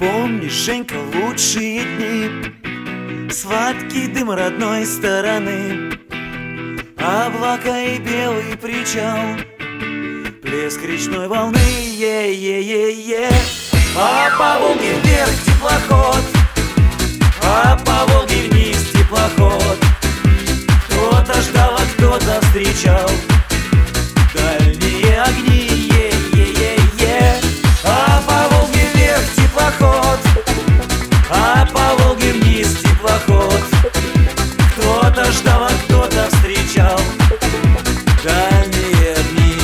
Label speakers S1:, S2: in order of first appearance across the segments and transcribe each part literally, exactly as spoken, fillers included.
S1: Помнишь, Женька, лучшие дни, сладкий дым родной стороны, облака и белый причал, плеск речной волны, е-е-е-е. А по Волге вверх теплоход, а по Волге вниз теплоход. Кто-то ждал, а кто-то встречал дальние огни, е-е-е-е. А по Волге вверх теплоход, а по Волге вниз теплоход. Кто-то ждал, а кто-то встречал дальние огни.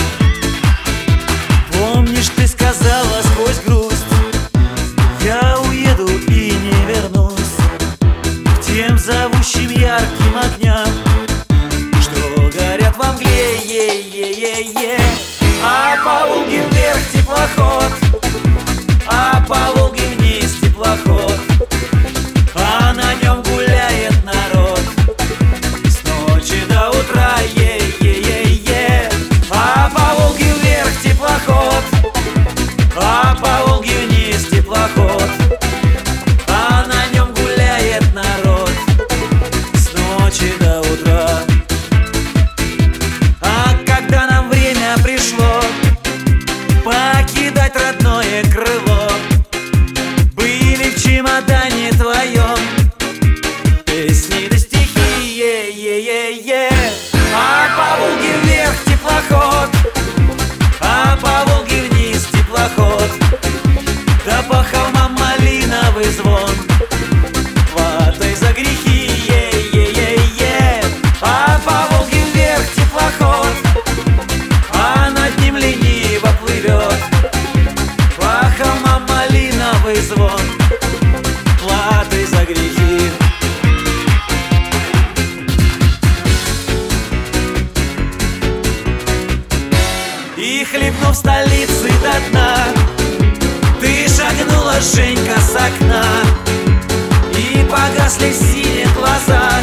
S1: Помнишь, ты сказала сквозь грусть: я уеду и не вернусь к тем зовущим ярким огням, что горят во мгле, е-е-е-е. А по Волге вверх теплоход, а по Волге вниз теплоход, а на нем гуляет народ с ночи до утра, е-е-е-е. А по Волге вверх теплоход, а по Волге вниз теплоход, а на нем гуляет народ с ночи до утра. А когда нам время пришло покидать родное крыло, были в чемодане твоем песни да стихи, е-е-е-е. А по Волге вверх теплоход, а по Волге вниз теплоход, да по холмам малиновый звон, платой за грехи, е-е-е-е. А по Волге вверх теплоход, а над ним лениво плывет по холмам малиновый звон, платой за грехи. И хлебнув столицы до дна, ты шагнула, Женька, с окна, и погасли в синих глазах